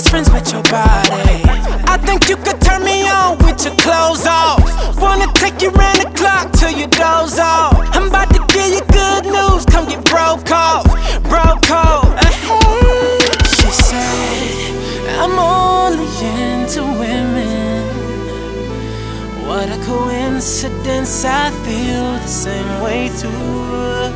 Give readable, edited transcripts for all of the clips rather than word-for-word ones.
best friends with your body. I think you could turn me on with your clothes off. Wanna take you round the clock till you doze off. I'm about to give you good news, come get broke off. Broke off. She said, I'm only into women. What a coincidence, I feel the same way too.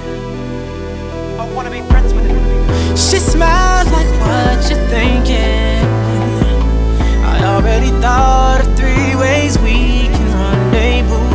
I wanna be friends with you. She smiled like, what you thinking? I already thought of 3 ways we can rendezvous.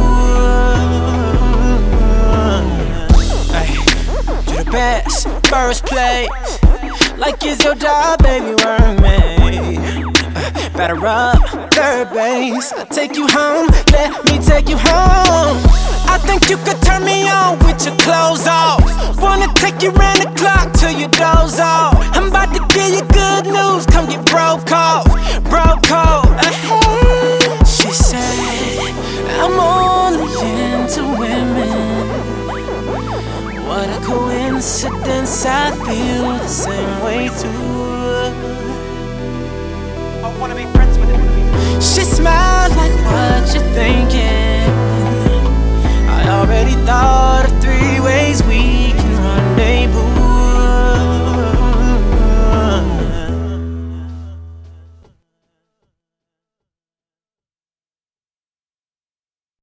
Hey, you the best, first place. Like it's your job, baby, work me. Batter up, third base. I'll take you home, let me take you home. I think you could turn me on with your clothes off. Wanna take you round the clock till you doze off. I'm about to give you good news, come get broke off. Broke off. She said, I'm only into women. What a coincidence, I feel the same way too. I wanna be friends with you. She smiled like, what you thinking? I already thought of 3 ways we